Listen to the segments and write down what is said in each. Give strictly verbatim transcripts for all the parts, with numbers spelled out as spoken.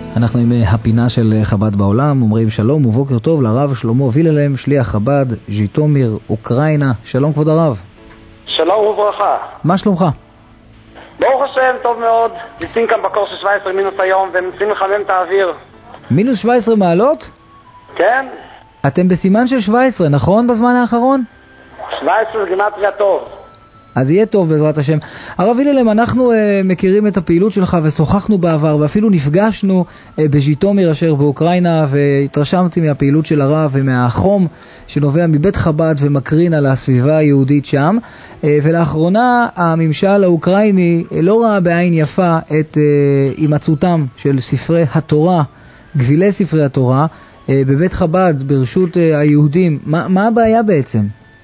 אנחנו עם הפינה של חב"ד בעולם, אומרים שלום ובוקר טוב לרב שלמה וילהלם, שליח חב"ד, ז'יטומיר, אוקראינה. שלום כבוד הרב. שלום וברכה. מה שלומך? ברוך השם, טוב מאוד. ניסים כאן בקור של שבע עשרה מינוס היום ומנסים לחמם את האוויר. מינוס שבע עשרה מעלות? כן. אתם בסימן של שבע עשרה, נכון בזמן האחרון? שבע עשרה זה גימטריה טוב. אז יהיה טוב בעזרת השם. הרב וילהלם, אנחנו uh, מכירים את הפעילות שלך ושוחחנו בעבר ואפילו נפגשנו uh, בז'יטומיר אשר באוקראינה, והתרשמתי מהפעילות של הרב ומהחום שנובע מבית חב"ד ומקרין על הסביבה היהודית שם. uh, ולאחרונה הממשל האוקראיני לא ראה בעין יפה את uh, הימצאותם של ספרי התורה, גבילי ספרי התורה uh, בבית חב"ד ברשות uh, היהודים. מה, מה הבעיה בעצם?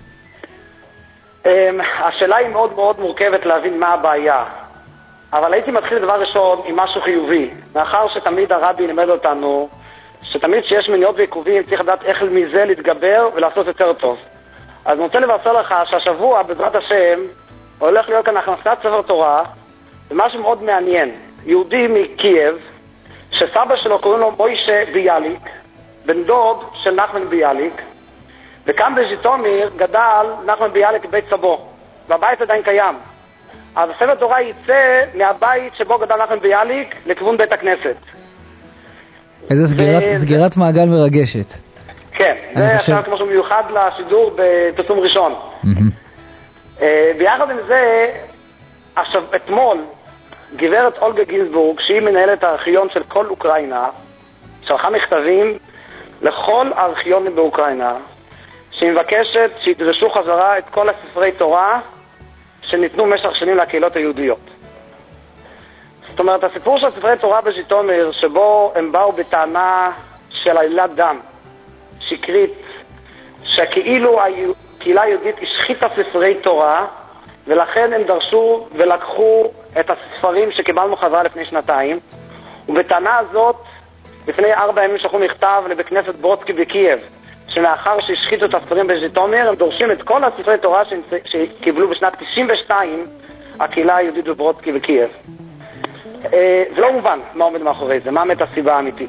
השאלה היא מאוד מאוד מורכבת להבין מה הבעיה, אבל הייתי מתחיל דבר ראשון עם משהו חיובי, מאחר שתמיד הרבי לימד אותנו שתמיד שיש מניעות ועיכובים צריך לדעת איך מזה להתגבר ולעשות יותר טוב. אז אני רוצה לבשר לך שהשבוע בעזרת השם הולך להיות כאן הכנסת ספר תורה, ומשהו מאוד מעניין, יהודי מקייב שסבא שלו קוראים לו מוישה ביאליק, בן דוד של נחמן ביאליק, וכאן בז'יטומיר גדל נחמן ביאליק בבית סבו, והבית עדיין קיים. אז הספר תורה יצא מהבית שבו גדל נחמן ביאליק לכיוון בית הכנסת. איזה סגירת, ו... סגירת מעגל מרגשת. כן, זה עכשיו חושב... כמו שהוא מיוחד לשידור בפרסום ראשון. Mm-hmm. ביחד עם זה, עכשיו אתמול גברת אולגה גינזבורג, שהיא מנהלת הארכיון של כל אוקראינה, שלחה מכתבים לכל הארכיונים באוקראינה, שהיא מבקשת שידרשו חזרה את כל הספרי תורה שניתנו במשך שנים לקהילות היהודיות. זאת אומרת, הסיפור של ספרי תורה בז'יטומיר, שבו הם באו בטענה של עלילת דם שקרית, שכאילו הקהילה היהודית השחיתה ספרי תורה, ולכן הם דרשו ולקחו את הספרים שקיבלנו חזרה לפני שנתיים, ובטענה הזאת לפני ארבע ימים שלחו מכתב לבית כנסת ברודסקי בקייב, שמאחר שהשחיתו את הספרים בז'יטומיר, הם דורשים את כל הספרי תורה שקיבלו בשנת תשעים ושתיים הקהילה היהודית בברודסקי בקייב. זה לא מובן מה עומד מאחורי זה, מה עומד הסיבה האמיתית.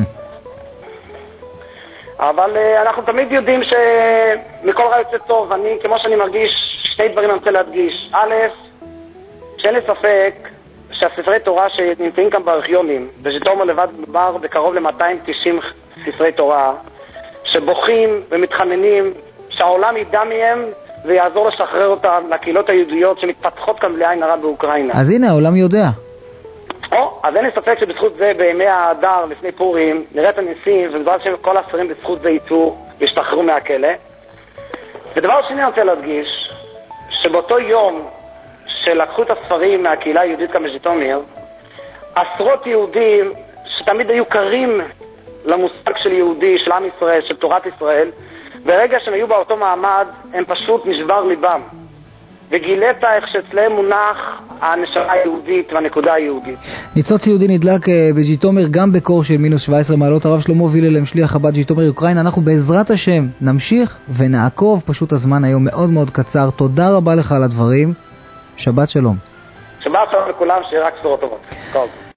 אבל אנחנו תמיד יודעים שמכל רע יוצא טוב. אני, כמו שאני מרגיש, שני דברים אני רוצה להדגיש. א', שאין לי ספק שהספרי תורה שנמצאים כאן בארכיונים, בז'יטומיר לבד מדובר בקרוב ל-מאתיים ותשעים ספרי תורה, שבוכים ומתחננים שהעולם ידע מהם ויעזור לשחרר אותם לקהילות היהודיות שמתפתחות כאן בלי עין הרע באוקראינה. אז הנה, העולם יודע. או, אז אין לי ספק שבזכות זה בימי האדר לפני פורים נראה את הניסים, ובעזרת שכל הספרים בזכות זה יצאו וישתחררו מהכלא. ודבר שני אני רוצה להדגיש, שבאותו יום שלקחו את הספרים מהקהילה היהודית כאן בז'יטומיר, עשרות יהודים שתמיד היו קרים למושג של יהודי, של עם ישראל, של תורת ישראל, ברגע שהם היו באותו מעמד, הם פשוט נשבר ליבם. וגילית איך שאצלהם מונח הנשמה היהודית והנקודה היהודית. ניצוץ יהודי נדלק בז'יטומיר גם בקור של מינוס שבע עשרה מעלות. הרב שלמה וילהלם, שליח חב"ד ז'יטומיר אוקראינה. אנחנו בעזרת השם נמשיך ונעקוב, פשוט הזמן היום מאוד מאוד קצר. תודה רבה לך על הדברים. שבת שלום. שבת שלום לכולם, שיהיה רק בשורות טובות. טוב.